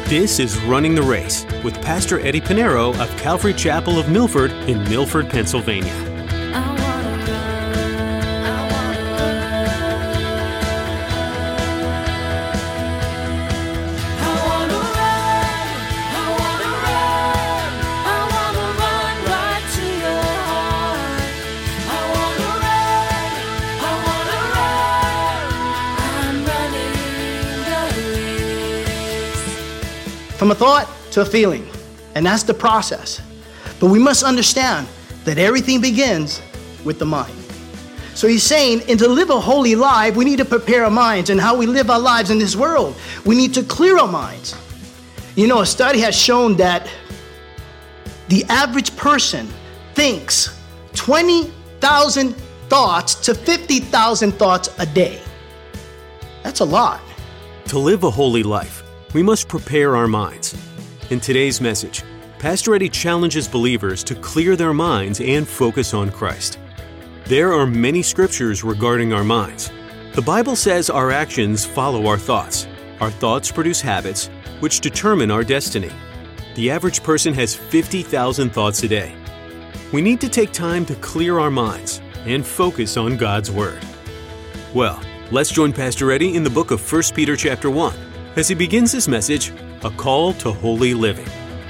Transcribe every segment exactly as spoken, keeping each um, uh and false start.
This is Running the Race with Pastor Eddie Pinero of Calvary Chapel of Milford in Milford, Pennsylvania. From a thought to a feeling, and that's the process. But we must understand that everything begins with the mind. So he's saying, and to live a holy life, we need to prepare our minds, and how we live our lives in this world. We need to clear our minds. You know, a study has shown that the average person thinks twenty thousand thoughts to fifty thousand thoughts a day. That's a lot. To live a holy life, we must prepare our minds. In today's message, Pastor Eddie challenges believers to clear their minds and focus on Christ. There are many scriptures regarding our minds. The Bible says our actions follow our thoughts. Our thoughts produce habits, which determine our destiny. The average person has fifty thousand thoughts a day. We need to take time to clear our minds and focus on God's Word. Well, let's join Pastor Eddie in the book of First Peter chapter one. As he begins his message, a call to holy living.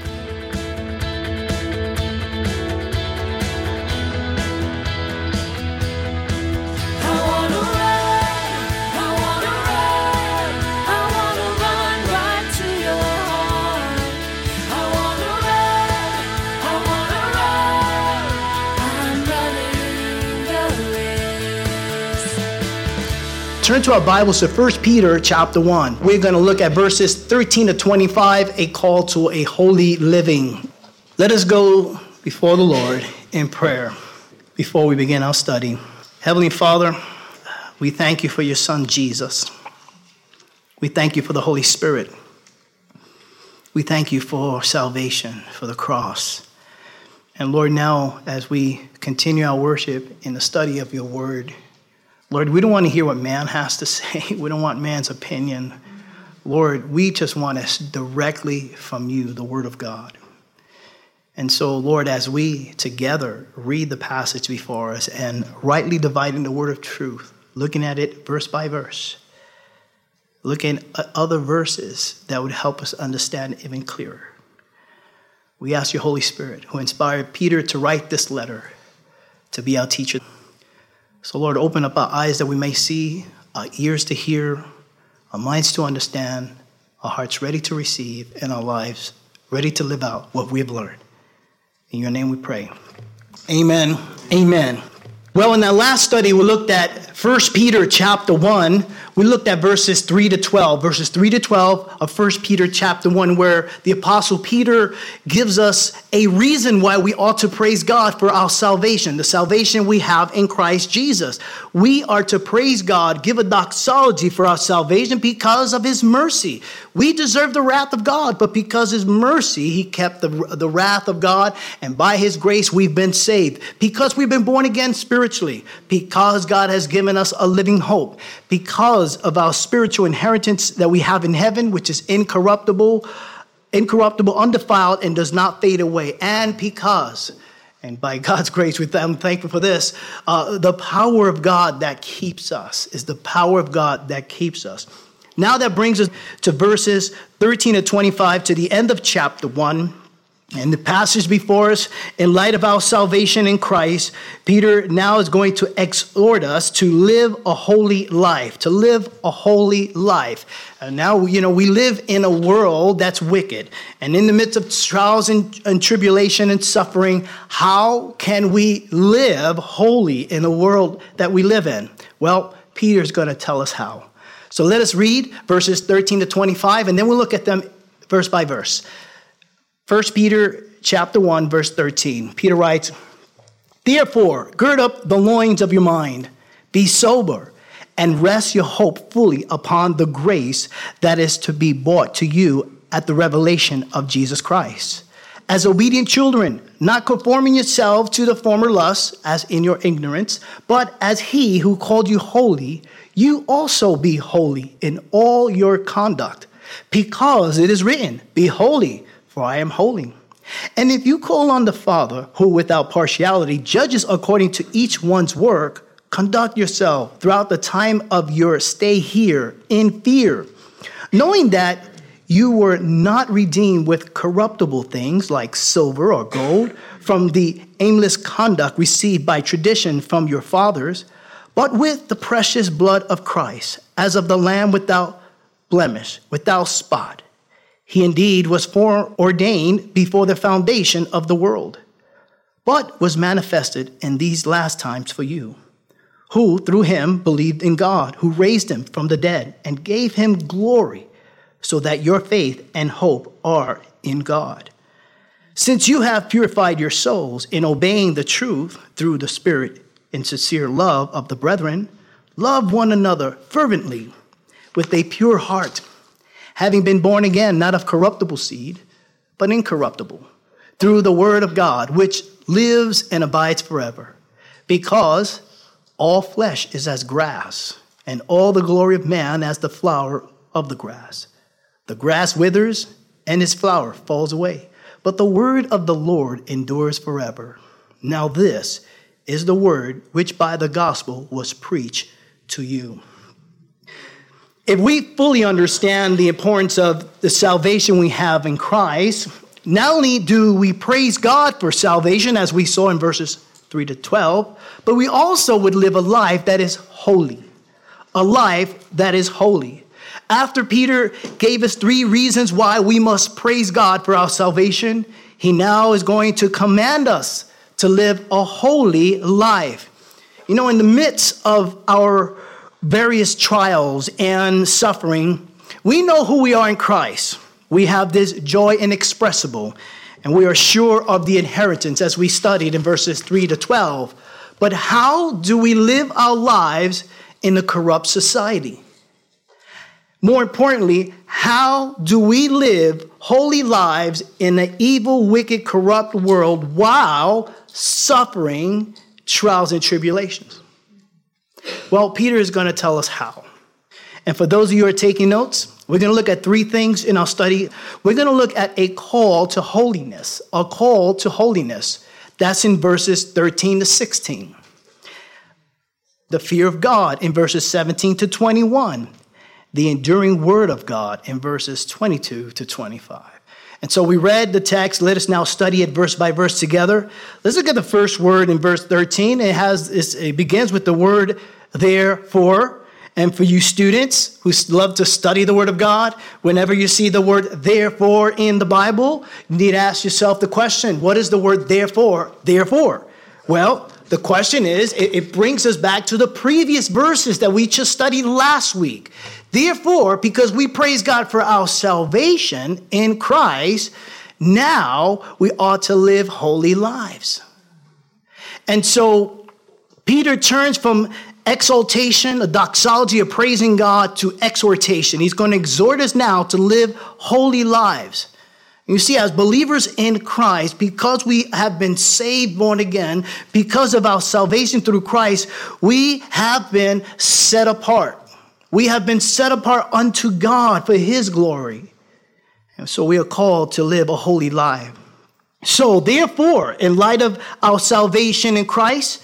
Turn to our Bibles to First Peter chapter one. We're going to look at verses thirteen to twenty-five, a call to a holy living. Let us go before the Lord in prayer before we begin our study. Heavenly Father, we thank you for your Son, Jesus. We thank you for the Holy Spirit. We thank you for salvation, for the cross. And Lord, now as we continue our worship in the study of your word, Lord, we don't want to hear what man has to say. We don't want man's opinion. Lord, we just want us directly from you, the word of God. And so, Lord, as we together read the passage before us and rightly dividing the word of truth, looking at it verse by verse, looking at other verses that would help us understand even clearer, we ask your Holy Spirit, who inspired Peter to write this letter, to be our teacher. So, Lord, open up our eyes that we may see, our ears to hear, our minds to understand, our hearts ready to receive, and our lives ready to live out what we have learned. In your name we pray. Amen. Amen. Well, in that last study, we looked at First Peter chapter one. We looked at verses three to twelve. Verses three to twelve of First Peter chapter one, where the Apostle Peter gives us a reason why we ought to praise God for our salvation, the salvation we have in Christ Jesus. We are to praise God, give a doxology for our salvation because of his mercy. We deserve the wrath of God, but because his mercy, he kept the, the wrath of God, and by his grace, we've been saved. Because we've been born again spiritually, because God has given us a living hope, because of our spiritual inheritance that we have in heaven, which is incorruptible, incorruptible, undefiled, and does not fade away. And because, and by God's grace, I'm thankful for this, uh, the power of God that keeps us is the power of God that keeps us. Now that brings us to verses thirteen to twenty-five, to the end of chapter one. And the passage before us, in light of our salvation in Christ, Peter now is going to exhort us to live a holy life, to live a holy life. And now, you know, we live in a world that's wicked. And in the midst of trials and, and tribulation and suffering, how can we live holy in the world that we live in? Well, Peter's going to tell us how. So let us read verses thirteen to twenty-five, and then we'll look at them verse by verse. First Peter chapter one, verse thirteen. Peter writes, "Therefore, gird up the loins of your mind, be sober, and rest your hope fully upon the grace that is to be brought to you at the revelation of Jesus Christ. As obedient children, not conforming yourselves to the former lusts, as in your ignorance, but as he who called you holy, you also be holy in all your conduct. because it is written, be holy, for I am holy. And if you call on the Father, who without partiality judges according to each one's work, conduct yourself throughout the time of your stay here in fear, knowing that you were not redeemed with corruptible things like silver or gold from the aimless conduct received by tradition from your fathers, but with the precious blood of Christ, as of the Lamb without blemish, without spot. He indeed was foreordained before the foundation of the world, but was manifested in these last times for you, who through him believed in God, who raised him from the dead and gave him glory, so that your faith and hope are in God. Since you have purified your souls in obeying the truth through the Spirit in sincere love of the brethren, love one another fervently with a pure heart, having been born again, not of corruptible seed, but incorruptible, through the word of God, which lives and abides forever. Because all flesh is as grass, and all the glory of man as the flower of the grass. The grass withers, and its flower falls away, but the word of the Lord endures forever. Now this is the word which by the gospel was preached to you. If we fully understand the importance of the salvation we have in Christ, not only do we praise God for salvation, as we saw in verses three to twelve, but we also would live a life that is holy, a life that is holy. After Peter gave us three reasons why we must praise God for our salvation, he now is going to command us to live a holy life. You know, in the midst of our various trials and suffering, we know who we are in Christ. We have this joy inexpressible, and we are sure of the inheritance as we studied in verses three to twelve. But how do we live our lives in a corrupt society? More importantly, how do we live holy lives in an evil, wicked, corrupt world while suffering trials and tribulations? Well, Peter is going to tell us how. And for those of you who are taking notes, we're going to look at three things in our study. We're going to look at a call to holiness, a call to holiness. That's in verses thirteen to sixteen. The fear of God in verses seventeen to twenty-one. The enduring word of God in verses twenty-two to twenty-five. And so we read the text. Let us now study it verse by verse together. Let's look at the first word in verse thirteen. It has it begins with the word therefore. And for you students who love to study the word of God, whenever you see the word therefore in the Bible, you need to ask yourself the question, what is the word therefore? Therefore. Well, the question is, it brings us back to the previous verses that we just studied last week. Therefore, because we praise God for our salvation in Christ, now we ought to live holy lives. And so Peter turns from exaltation, a doxology of praising God, to exhortation. He's going to exhort us now to live holy lives. You see, as believers in Christ, because we have been saved, born again, because of our salvation through Christ, we have been set apart. We have been set apart unto God for his glory. And so we are called to live a holy life. So therefore, in light of our salvation in Christ,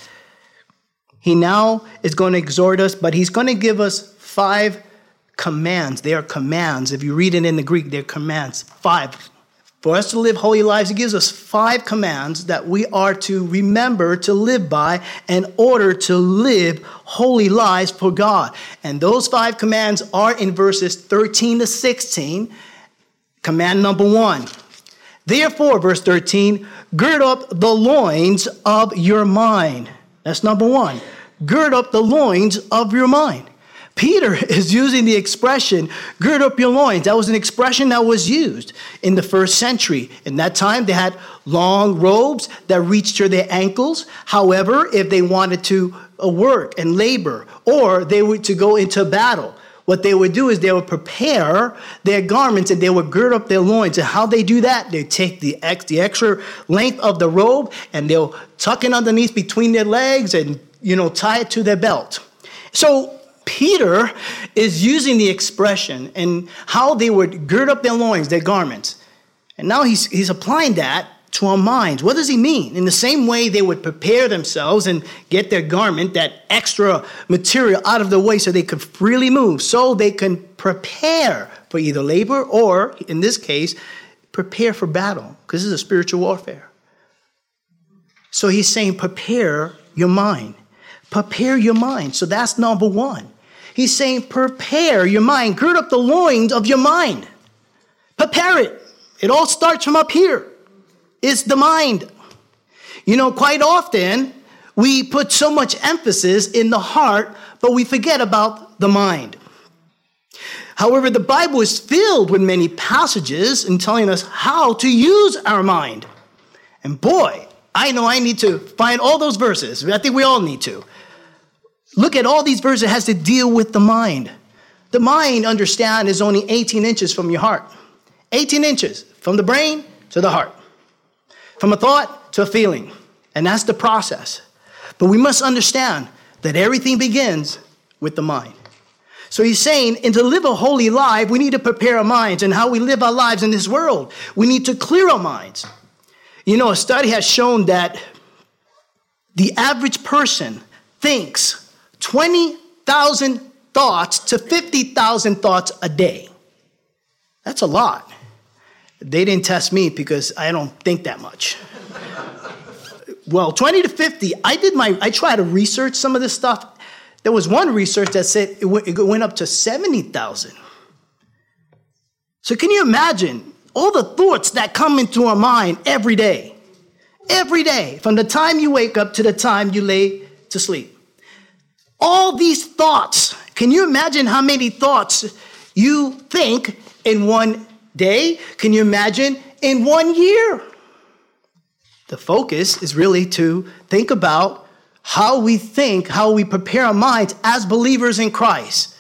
he now is going to exhort us, but he's going to give us five commands. They are commands. If you read it in the Greek, they're commands. Five. For us to live holy lives, he gives us five commands that we are to remember to live by in order to live holy lives for God. And those five commands are in verses thirteen to sixteen. Command number one. Therefore, verse thirteen, gird up the loins of your mind. That's number one. Gird up the loins of your mind. Peter is using the expression, gird up your loins. That was an expression that was used in the first century. In that time, they had long robes that reached to their ankles. However, if they wanted to work and labor, or they were to go into battle, what they would do is they would prepare their garments and they would gird up their loins. And how they do that, they take the, ex, the extra length of the robe and they'll tuck it underneath between their legs and, you know, tie it to their belt. So Peter is using the expression and how they would gird up their loins, their garments. And now he's, he's applying that to our minds. What does he mean? In the same way they would prepare themselves and get their garment, that extra material out of the way so they could freely move, so they can prepare for either labor or, in this case, prepare for battle, because this is a spiritual warfare. So he's saying prepare your mind. Prepare your mind. So that's number one. He's saying prepare your mind. Gird up the loins of your mind. Prepare it. It all starts from up here. It's the mind. You know, quite often we put so much emphasis in the heart, but we forget about the mind. However, the Bible is filled with many passages in telling us how to use our mind. And boy, I know I need to find all those verses. I think we all need to. Look at all these verses. It has to deal with the mind. The mind, understand, is only eighteen inches from your heart. eighteen inches from the brain to the heart. From a thought to a feeling. And that's the process. But we must understand that everything begins with the mind. So he's saying, and to live a holy life, we need to prepare our minds. And how we live our lives in this world, we need to clear our minds. You know, a study has shown that the average person thinks twenty thousand thoughts to fifty thousand thoughts a day. That's a lot. They didn't test me because I don't think that much. Well, twenty to fifty, I did my, I tried to research some of this stuff. There was one research that said it, w- it went up to seventy thousand. So can you imagine all the thoughts that come into our mind every day? Every day, from the time you wake up to the time you lay to sleep. All these thoughts. Can you imagine how many thoughts you think in one day? Can you imagine in one year? The focus is really to think about how we think, how we prepare our minds as believers in Christ.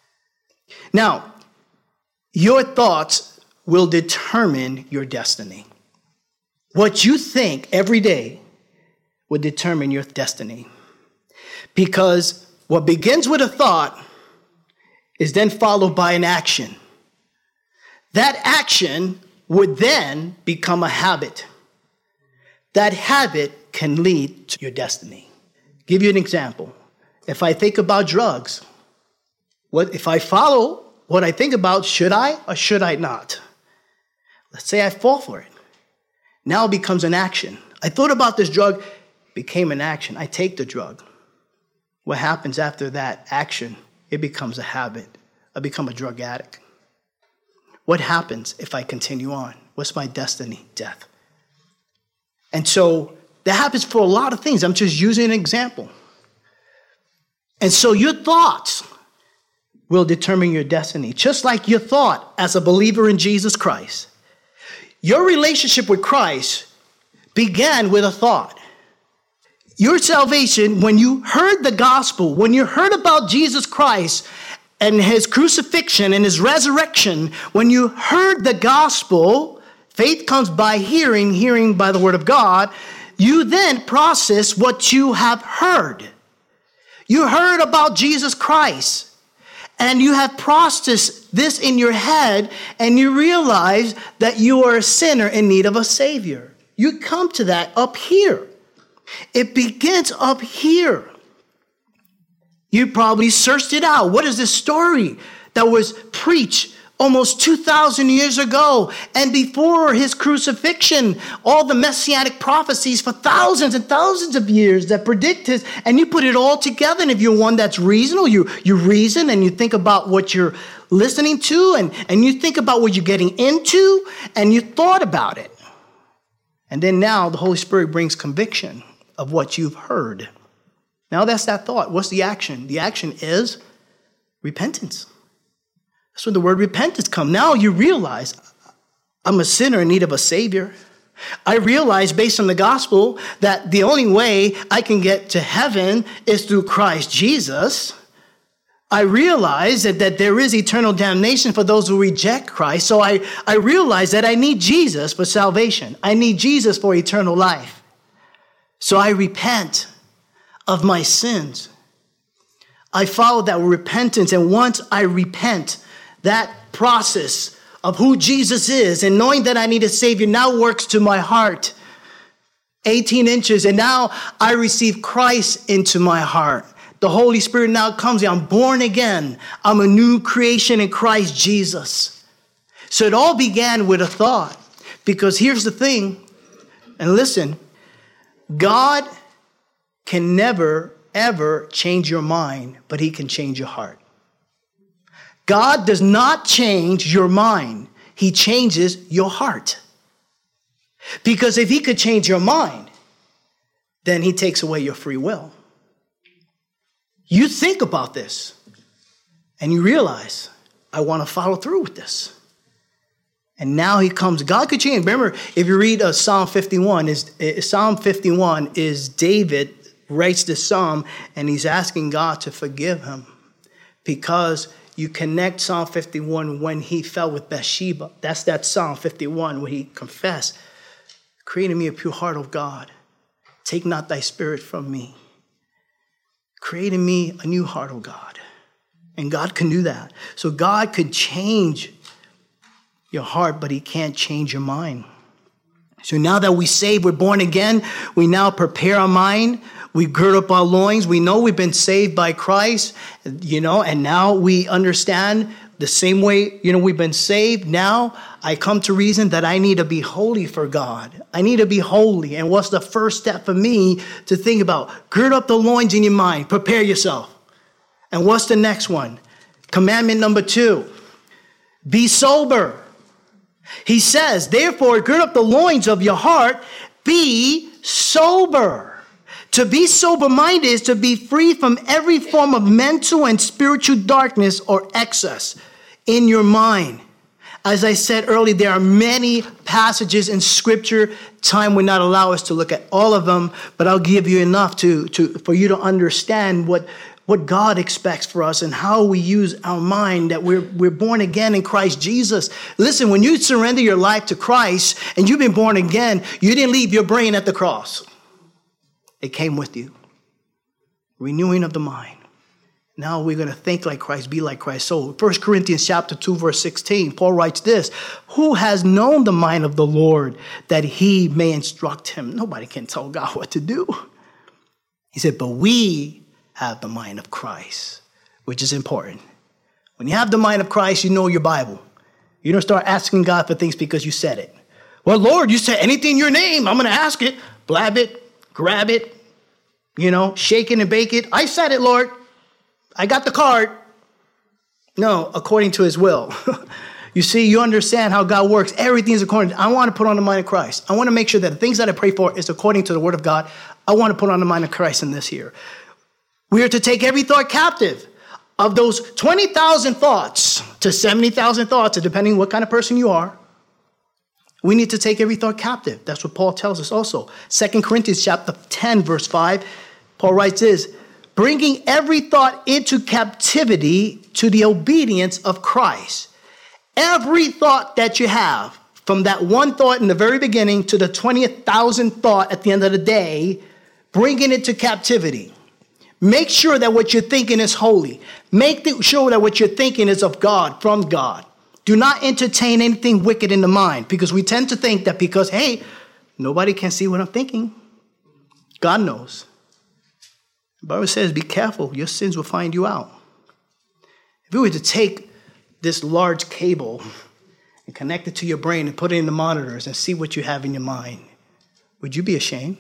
Now, your thoughts will determine your destiny. What you think every day will determine your destiny. Because what begins with a thought is then followed by an action. That action would then become a habit. That habit can lead to your destiny. Give you an example. If I think about drugs, what if I follow what I think about, should I or should I not? Let's say I fall for it. Now it becomes an action. I thought about this drug, became an action. I take the drug. What happens after that action? It becomes a habit. I become a drug addict. What happens if I continue on? What's my destiny? Death. And so that happens for a lot of things. I'm just using an example. And so your thoughts will determine your destiny. Just like your thought as a believer in Jesus Christ. Your relationship with Christ began with a thought. Your salvation, when you heard the gospel, when you heard about Jesus Christ and his crucifixion and his resurrection, when you heard the gospel, faith comes by hearing, hearing by the word of God, you then process what you have heard. You heard about Jesus Christ. And you have processed this in your head, and you realize that you are a sinner in need of a Savior. You come to that up here. It begins up here. You probably searched it out. What is this story that was preached almost two thousand years ago? And before his crucifixion, all the messianic prophecies for thousands and thousands of years that predict his, and you put it all together. And if you're one that's reasonable, you, you reason and you think about what you're listening to, and, and you think about what you're getting into, and you thought about it. And then now the Holy Spirit brings conviction of what you've heard. Now that's that thought. What's the action? The action is repentance. That's when the word repentance comes. Now you realize I'm a sinner in need of a Savior. I realize based on the gospel that the only way I can get to heaven is through Christ Jesus. I realize that, that there is eternal damnation for those who reject Christ. So I, I realize that I need Jesus for salvation. I need Jesus for eternal life. So I repent of my sins. I follow that with repentance. And once I repent, that process of who Jesus is and knowing that I need a Savior now works to my heart. eighteen inches, and now I receive Christ into my heart. The Holy Spirit now comes in. I'm born again. I'm a new creation in Christ Jesus. So it all began with a thought. Because here's the thing, and listen, God can never, ever change your mind, but he can change your heart. God does not change your mind. He changes your heart. Because if he could change your mind, then he takes away your free will. You think about this and you realize, I want to follow through with this. And now he comes. God could change. Remember, if you read uh, Psalm fifty-one, is uh, Psalm fifty-one is David writes this psalm and he's asking God to forgive him because you connect Psalm fifty-one when he fell with Bathsheba. That's that Psalm fifty-one where he confessed, create in me a pure heart, O God. Take not thy spirit from me. Create in me a new heart, O God. And God can do that. So God could change your heart, but he can't change your mind. So now that we saved, we're born again, we now prepare our mind. We gird up our loins. We know we've been saved by Christ, you know, and now we understand the same way, you know, we've been saved. Now I come to reason that I need to be holy for God. I need to be holy. And what's the first step for me to think about? Gird up the loins in your mind. Prepare yourself. And what's the next one? Commandment number two. Be sober. He says, therefore, gird up the loins of your heart. Be sober. To be sober-minded is to be free from every form of mental and spiritual darkness or excess in your mind. As I said earlier, there are many passages in Scripture. Time would not allow us to look at all of them, but I'll give you enough to, to for you to understand what, what God expects for us and how we use our mind, that we're, we're born again in Christ Jesus. Listen, when you surrender your life to Christ and you've been born again, you didn't leave your brain at the cross. It came with you. Renewing of the mind. Now we're going to think like Christ, be like Christ. So First Corinthians chapter two, verse sixteen, Paul writes this, who has known the mind of the Lord that he may instruct him? Nobody can tell God what to do. He said, but we have the mind of Christ, which is important. When you have the mind of Christ, you know your Bible. You don't start asking God for things because you said it. Well, Lord, you said anything in your name, I'm going to ask it. Blab it. Grab it, you know, shake it and bake it. I said it, Lord. I got the card. No, according to his will. You see, you understand how God works. Everything is according to, I want to put on the mind of Christ. I want to make sure that the things that I pray for is according to the word of God. I want to put on the mind of Christ in this here. We are to take every thought captive. Of those twenty thousand thoughts to seventy thousand thoughts, depending what kind of person you are, we need to take every thought captive. That's what Paul tells us also. Second Corinthians chapter ten, verse five, Paul writes this, bringing every thought into captivity to the obedience of Christ. Every thought that you have, from that one thought in the very beginning to the twentieth thousandth thought at the end of the day, bringing it to captivity. Make sure that what you're thinking is holy. Make sure that what you're thinking is of God, from God. Do not entertain anything wicked in the mind, because we tend to think that because, hey, nobody can see what I'm thinking. God knows. The Bible says, be careful, your sins will find you out. If we were to take this large cable and connect it to your brain and put it in the monitors and see what you have in your mind, would you be ashamed?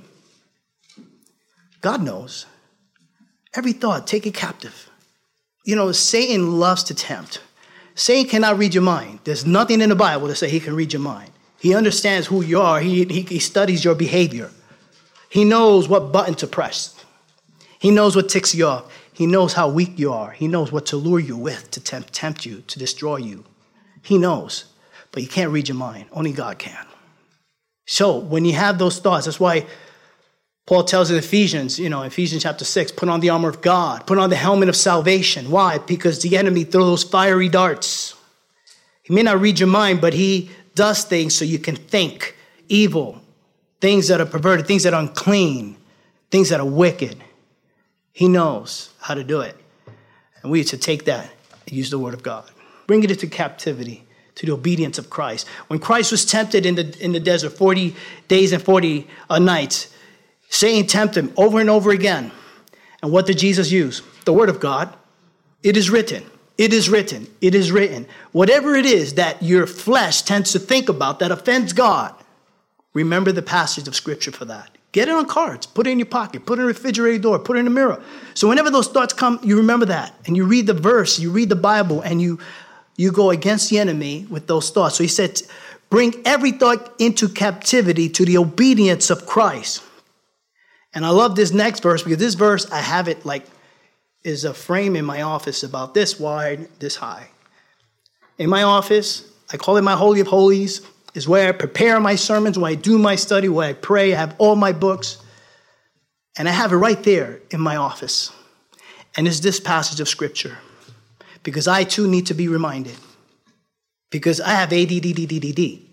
God knows. Every thought, take it captive. You know, Satan loves to tempt. Satan cannot read your mind. There's nothing in the Bible to say he can read your mind. He understands who you are. He, he, he studies your behavior. He knows what button to press. He knows what ticks you off. He knows how weak you are. He knows what to lure you with, to tempt, tempt you, to destroy you. He knows, but he can't read your mind. Only God can. So when you have those thoughts, that's why Paul tells in Ephesians, you know, Ephesians chapter six, put on the armor of God, put on the helmet of salvation. Why? Because the enemy throws fiery darts. He may not read your mind, but he does things so you can think evil, things that are perverted, things that are unclean, things that are wicked. He knows how to do it. And we should take that and use the word of God. Bring it into captivity to the obedience of Christ. When Christ was tempted in the in the desert, forty days and forty uh, nights, Satan tempted him over and over again. And what did Jesus use? The word of God. It is written. It is written. It is written. Whatever it is that your flesh tends to think about that offends God, remember the passage of Scripture for that. Get it on cards. Put it in your pocket. Put it in the refrigerator door. Put it in the mirror. So whenever those thoughts come, you remember that. And you read the verse, you read the Bible, and you, you go against the enemy with those thoughts. So he said, bring every thought into captivity to the obedience of Christ. And I love this next verse because this verse, I have it like, is a frame in my office about this wide, this high. In my office, I call it my Holy of Holies, is where I prepare my sermons, where I do my study, where I pray, I have all my books. And I have it right there in my office. And it's this passage of Scripture. Because I too need to be reminded. Because I have A D D D D D D.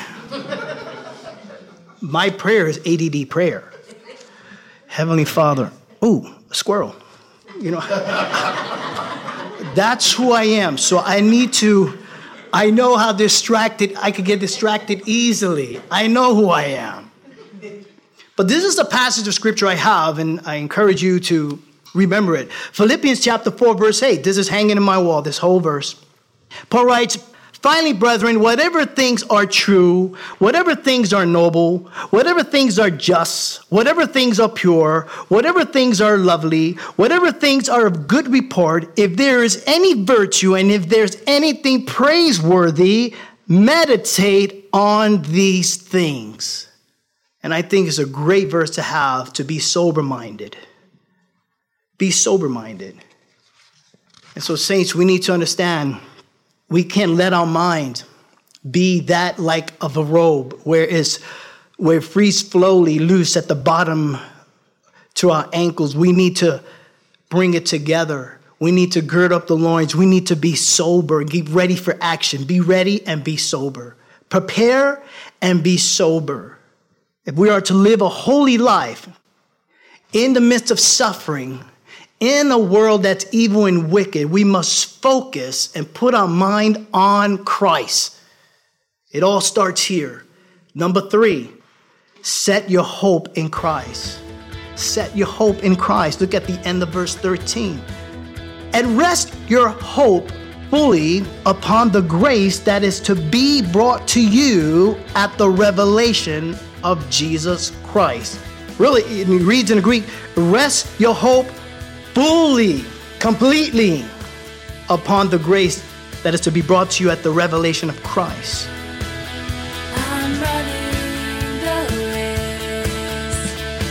My prayer is A D D prayer. Heavenly Father, ooh, a squirrel. You know, that's who I am. So I need to, I know how distracted, I could get distracted easily. I know who I am. But this is the passage of Scripture I have, and I encourage you to remember it. Philippians chapter four, verse eight. This is hanging in my wall, this whole verse. Paul writes, finally, brethren, whatever things are true, whatever things are noble, whatever things are just, whatever things are pure, whatever things are lovely, whatever things are of good report, if there is any virtue and if there's anything praiseworthy, meditate on these things. And I think it's a great verse to have, to be sober-minded. Be sober-minded. And so, saints, we need to understand we can't let our mind be that like of a robe where it's where it frees slowly loose at the bottom to our ankles. We need to bring it together. We need to gird up the loins. We need to be sober, get ready for action. Be ready and be sober. Prepare and be sober. If we are to live a holy life in the midst of suffering, in a world that's evil and wicked, we must focus and put our mind on Christ. It all starts here. Number three, set your hope in Christ. Set your hope in Christ. Look at the end of verse thirteen. And rest your hope fully upon the grace that is to be brought to you at the revelation of Jesus Christ. Really, it reads in the Greek, rest your hope fully, completely upon the grace that is to be brought to you at the revelation of Christ. I'm running the race.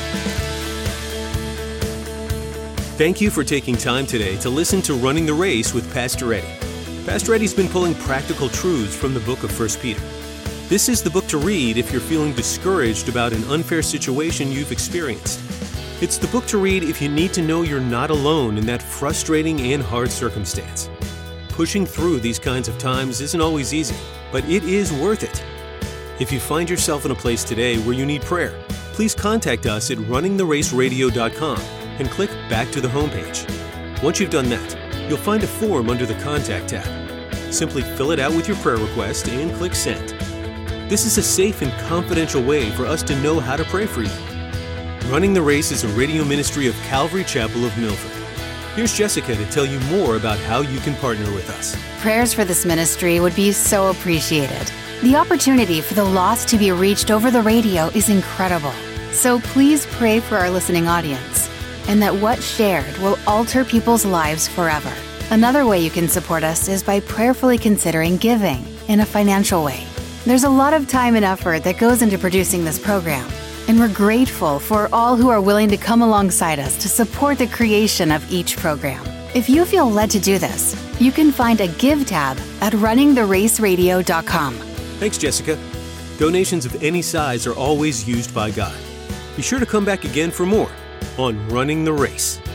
Thank you for taking time today to listen to Running the Race with Pastor Eddie. Pastor Eddie's been pulling practical truths from the book of First Peter. This is the book to read if you're feeling discouraged about an unfair situation you've experienced. It's the book to read if you need to know you're not alone in that frustrating and hard circumstance. Pushing through these kinds of times isn't always easy, but it is worth it. If you find yourself in a place today where you need prayer, please contact us at running the race radio dot com and click back to the homepage. Once you've done that, you'll find a form under the Contact tab. Simply fill it out with your prayer request and click Send. This is a safe and confidential way for us to know how to pray for you. Running the Race is a radio ministry of Calvary Chapel of Milford. Here's Jessica to tell you more about how you can partner with us. Prayers for this ministry would be so appreciated. The opportunity for the lost to be reached over the radio is incredible. So please pray for our listening audience and that what's shared will alter people's lives forever. Another way you can support us is by prayerfully considering giving in a financial way. There's a lot of time and effort that goes into producing this program, and we're grateful for all who are willing to come alongside us to support the creation of each program. If you feel led to do this, you can find a Give tab at running the race radio dot com. Thanks, Jessica. Donations of any size are always used by God. Be sure to come back again for more on Running the Race.